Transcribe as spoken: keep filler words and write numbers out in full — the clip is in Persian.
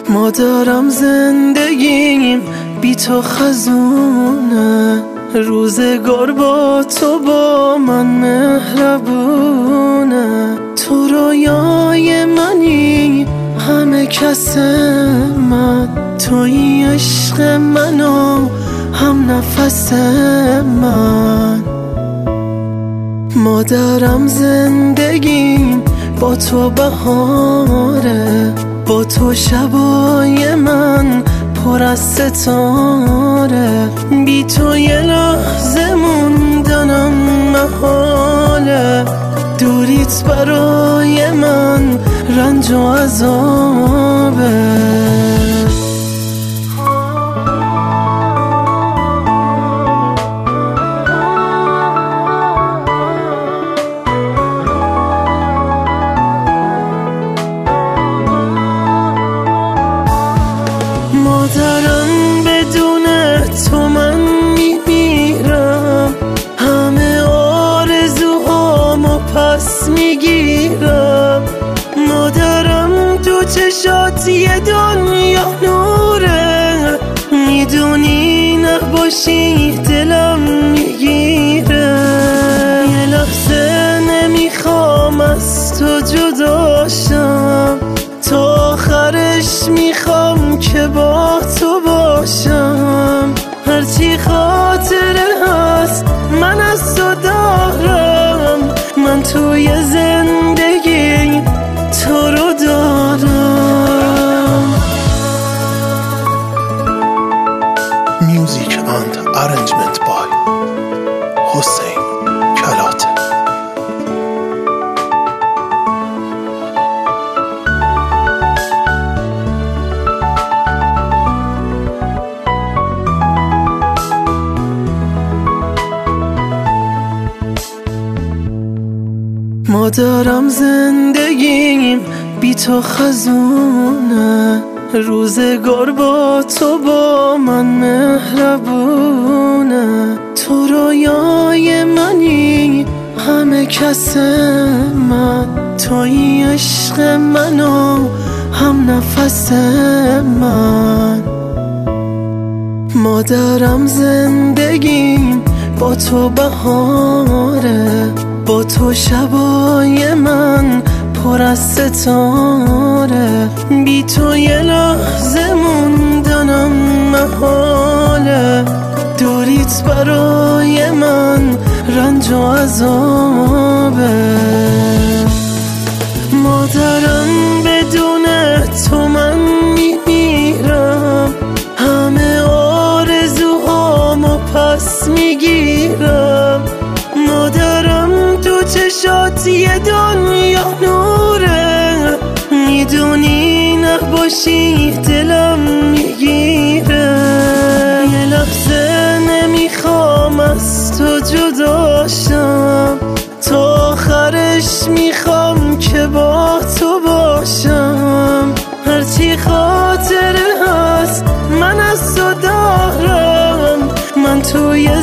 مادرم زندگیم بی تو خزونه، روزگار با تو با من مهربونه. تو رویای منی همه کس من، توی عشق منو هم نفس من. مادرم زندگیم با تو بهاره، با تو شبای من پر از ستاره. بی تو یه لحظه موندنم محاله، دوریت برای من رنج و عذابه. مادرم بدون تو من میمیرم، همه آرزوهامو پس میگیرم. مادرم تو چشات یه دنیا نوره، میدونی نباشی دلم میگیره. یه لحظه نمیخوام از تو جداشم، تا آخرش میخوام که با تو باشم. هرچی خاطره هست من از تو دارم، من توی زندگی تو رو دارم. Music and arrangement by حسین کلاته. مادرم زندگیم بی تو خزونه، روزگار با تو با من مهربونه. تو رویای منی همه کس من، توی عشق منو هم نفس من. مادرم زندگیم با تو بهاره، با تو شبای من پر از ستاره. بی تو یه لحظه موندنم محاله، دوریت برای من رنج و عذابه. مادرم بدون تو من میمیرم، همه آرزوهامو پس میگیرم. مادرم تو چشات یه دنیا نوره، میدونی نباشی دلم میگیره. یه لحظه نمیخوام از تو جداشم، تا آخرش میخوام که با تو باشم. هرچی خاطره هست من از تو دارم، من توی